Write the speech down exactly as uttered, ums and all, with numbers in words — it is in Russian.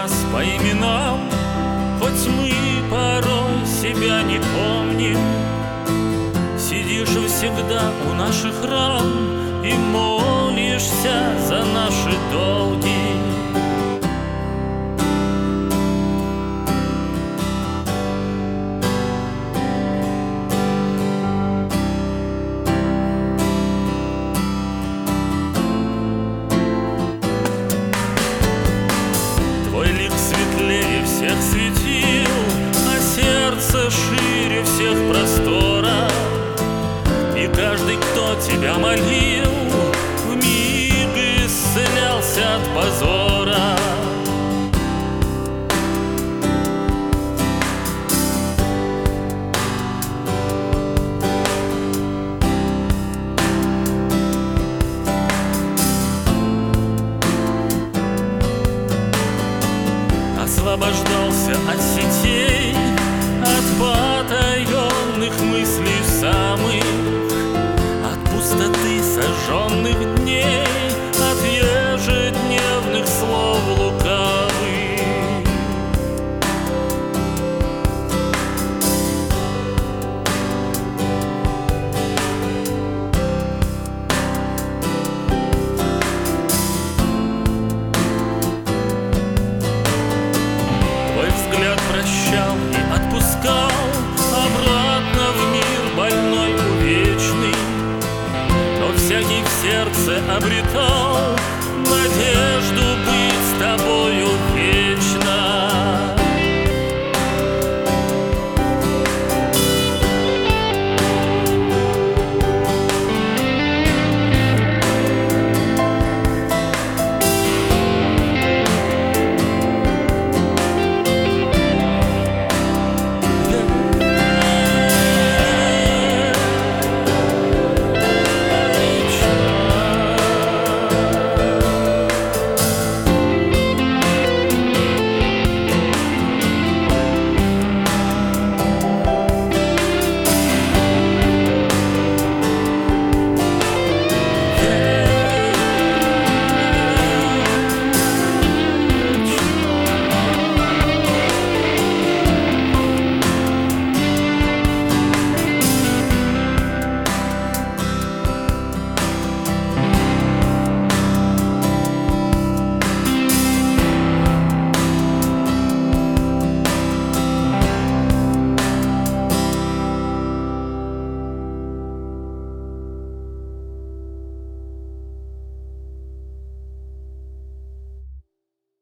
нас по именам, хоть мы порой себя не помним. Сидишь всегда у наших рам и молишься за наши долги. Светлее всех светил, а сердце шире всех просторов. И каждый, кто тебя молил, вмиг исцелялся от позора. Освобождался от сетей, от потаенных мыслей самых, от пустоты сожженных дней, от ежедневных слов лукавых. Прощал и отпускал обратно в мир больной, увечный, но всякий в сердце обретал надежду быть с тобою